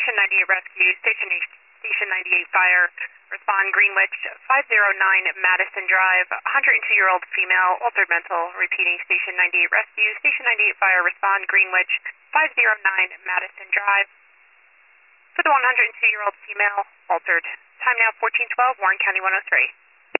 Station 98 Rescue, Station 98 Fire, respond Greenwich 509 Madison Drive, 102-year-old female, altered mental, repeating Station 98 Rescue, Station 98 Fire, respond Greenwich 509 Madison Drive, for the 102-year-old female, altered. Time now 1412, Warren County 103.